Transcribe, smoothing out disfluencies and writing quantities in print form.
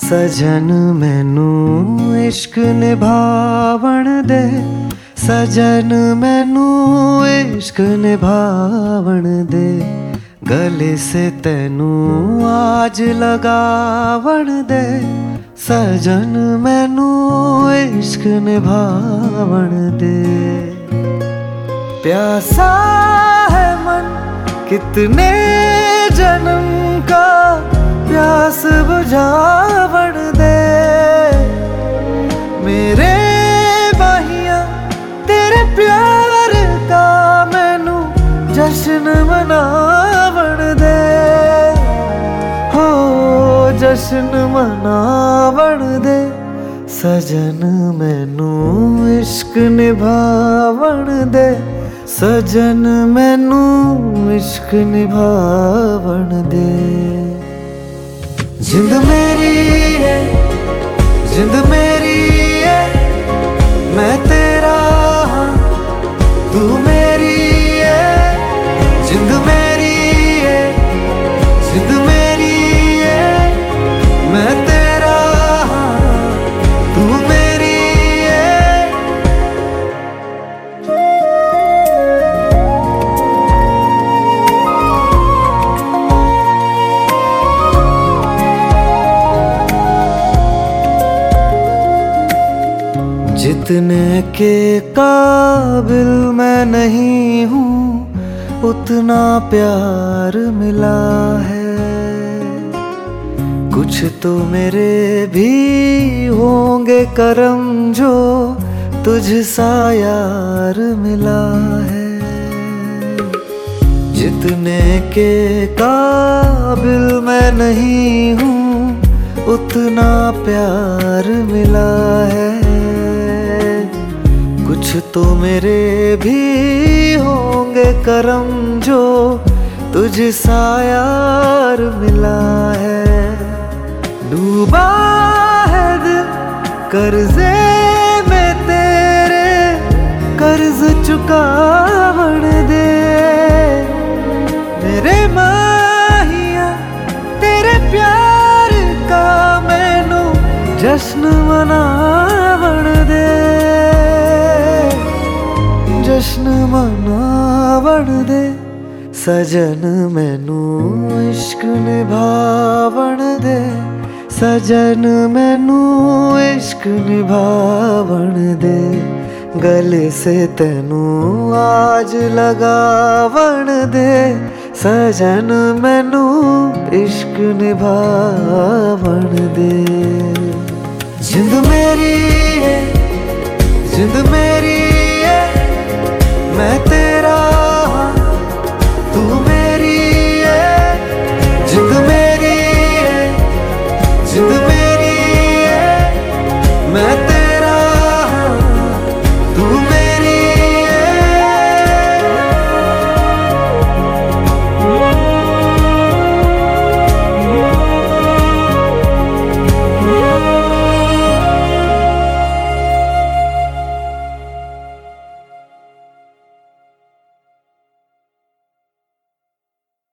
सजन मैनू इश्क निभावण दे, सजन मैनू इश्क निभावण दे, गले से तैनू आज लगावण दे, सजन मैनू इश्क निभावण दे। प्यासा है मन कितने जन्म का, प्यास बुझावण दे, मेरे बाहियां तेरे प्यार का मैनू जश्न मनावण दे, हो जश्न मनावण दे, सजन मैनू इश्क निभावण दे, सजन मैनू इश्क निभावण दे। जिंद मेरी है, जिंद मेरी है, मैं तेरा हाँ तू मेरी है, जिंद मेरी है, जिंद मेरी है, मैं तेरा हाँ तू मेरी है। जितने के काबिल मैं नहीं हूँ उतना प्यार मिला है, कुछ तो मेरे भी होंगे करम जो तुझसा यार मिला है। जितने के काबिल मैं नहीं हूँ उतना प्यार मिला है, कुछ तो मेरे भी होंगे करम जो तुझसा यार मिला है। डूबा है दिल कर्जे में तेरे, कर्ज चुकावण दे, मेरे माहिया तेरे प्यार का मैनू जश्न मनावण दे, जश्न मनावण दे, सजन मैनू इश्क निभावण दे, सजन मैनू इश्क निभावण दे, गले से तैनू आज लगावण दे, सजन मैनू इश्क निभावण दे। जिंद मेरी